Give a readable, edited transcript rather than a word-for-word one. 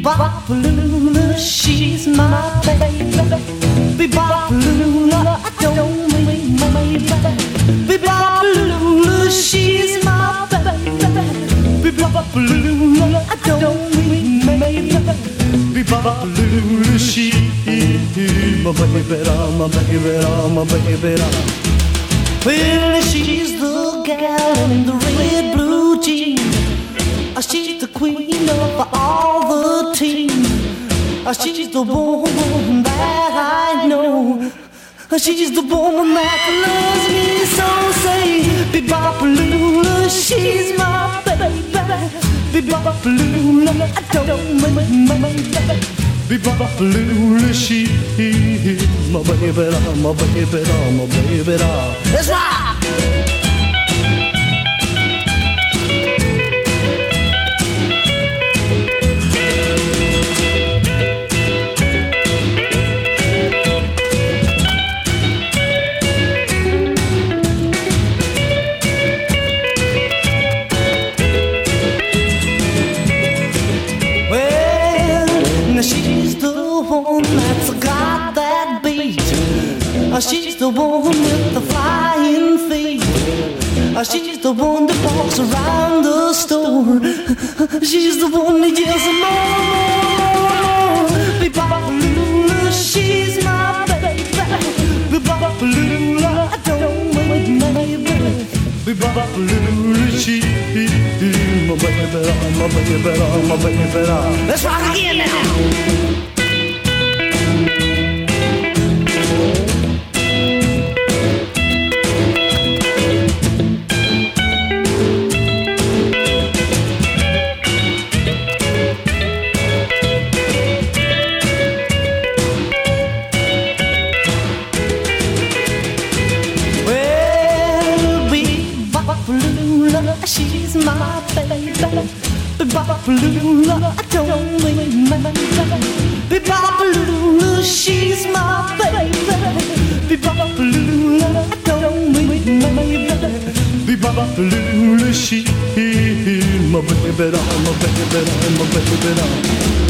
Bebop-a-lula, she's my baby. Bebop-a-lula, I don't mean my baby. Bebop-a-lula, she's my baby. Bebop-a-lula, I don't mean my baby. Bebop-a-lula, she's my baby, my baby. Well, she's the gal in the red blue jeans. She's the queen of all the team. She's the woman that I know. She's the woman that loves me so. Say, Bebop-a-lula, she's my baby. Bebop-a-lula, I don't mean my baby. Bebop-a-lula, she's my baby, my baby, my baby. Let's rock! She's the one that's got that beat. She's the one with the flying feet. She's the one that walks around the store. She's the one that yells more. Bebop-a-lula, she's my baby. Bebop-a-lula, I don't mean my baby. Bebop-a-lula, she's my baby, my baby. Let's rock again now. She's my baby. Bebop-a-lula, I don't mean my baby. Bebop-a-lula, she's my baby. Bebop-a-lula, I don't mean my baby. Bebop-a-lula, she's my baby, my baby, my baby.